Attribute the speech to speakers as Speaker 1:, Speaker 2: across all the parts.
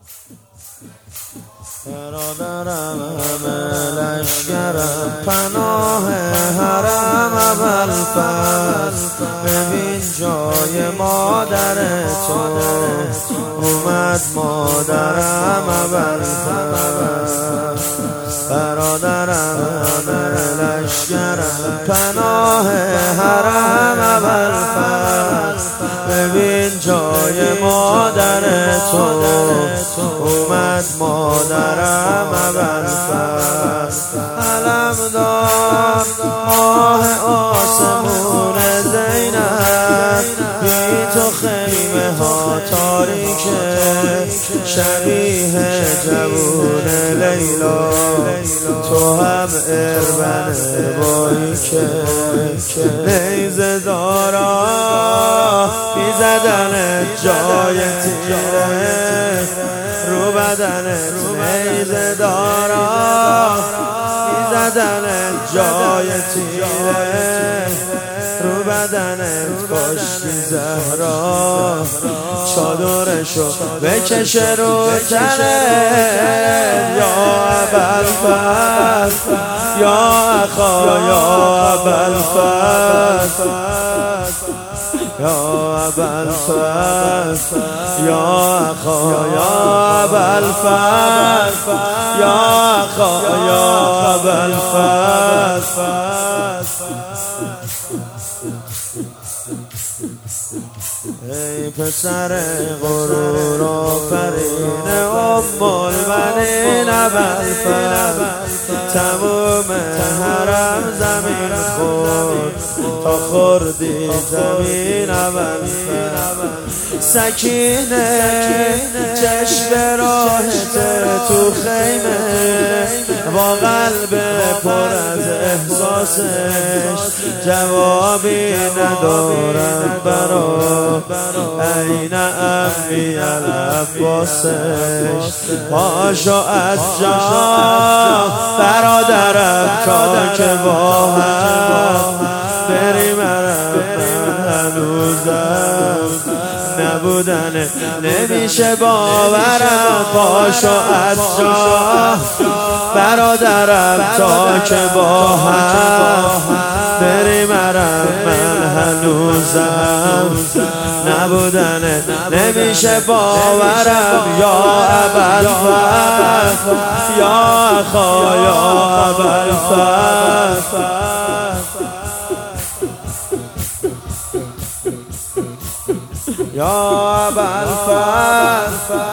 Speaker 1: برادرم لشکرم پناه حرم اول فصل، ببین جای مادر تو اومد مادرم اول فصل. برادرم لشکرم پناه حرم اول فصل، ببین جای مادر تو اومد مادرم اول فصل. علمدار ماه آسمون زینب، بی تو خیمه ها تاریکه، شبیه جوون لیلا تو هم اربن بایی که نیزه دارا بی زدن جای تیره رو بدنت، نیزه دارا بی زدن جای تیره رو بدنت، کاشکی زهرا چادرشو بکشه رو تنت. یا ابوالفضل یا اخا یا ابوالفضل، یا ابوالفضل یا اخا یا ابوالفضل، یا اخا یا ابوالفضل. ای پسر غرور آفرین ام البنین ابوالفضل، تموم حرم زمین خورد تا خوردی زمین ابوالفضل. سکینه چشم راحت تو خیمه با قلب پر از احساسش، جوابی ندارم برا این عمی العباسش. پاشو از جا برادرم تا که با هم بریم عرب، من هنوزم نبودن نمیشه باورم. پاشو از جا برادرم تا که با هم بریم عرب، من هنوزم نبودن نمیشه باورم. یا ابوالفضل یا اخا یا ابوالفضل، یا ابوالفضل.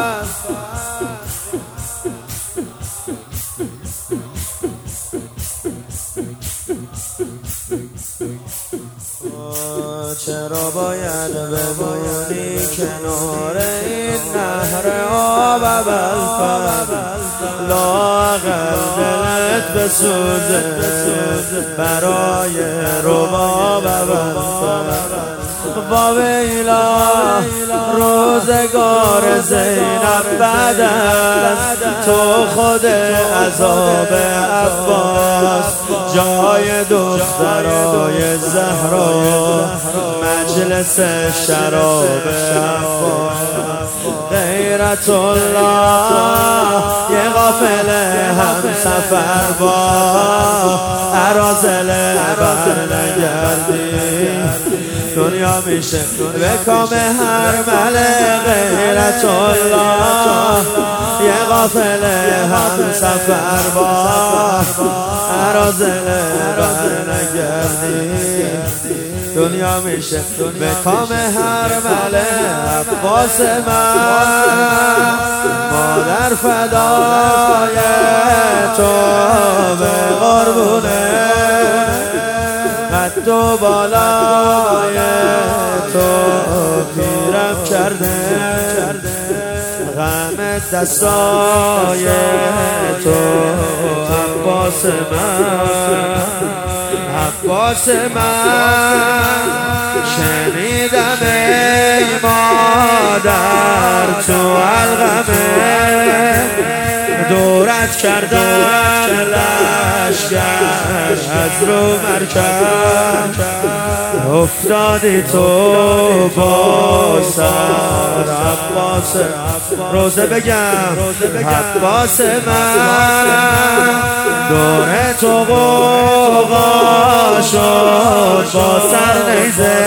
Speaker 1: چرا باید بمونی کنار این نهر آب ابوالفضل؟ لااقل دلت بسوزه برای رباب ابوالفضل. واویلا روزگار زینب بعد از تو خود عذاب عباس، جای دخترای زهرا مجلس شراب عباس. غیرت الله یه قافله هم سفر با اراذل برنگردی، دنیا میشه به کام هر مله. غیرت الله یه قافله هم سفر با اراذل برنگردی، دنیا میشه به کام هر مله. عباس من مادر فدای تو به قربونه، قد و بالای تو پیرم کرده، غم دستای تو عباس من، عباس من. شنیدم ای مادر تو علقمه، دورت کردن لشکر از رو مرکب، افتادی تو با سر عباس روزه بگم عباس من دور تو قوقا شد با سر نیزه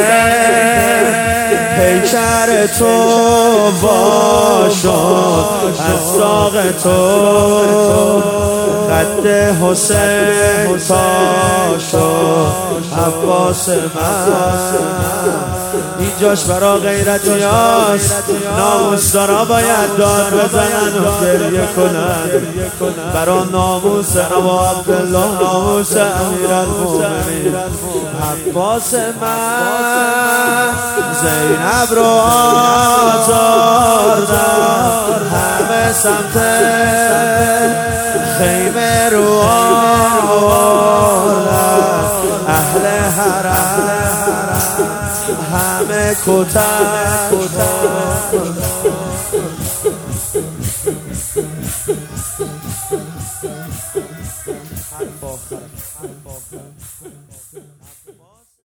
Speaker 1: پیکر تو وا شد از ساق تو قد حسین پا شد عباس من اینجاش برا غیرتیاست ناموسدارا باید داد بزنن و گریه کنن برا ناموس ابا عبدالله ناموس امیرالمومنین عباس من زینب رو آزاردن همه سمت خیمه رو آوردن اهل حرم همه کتک حرف آخر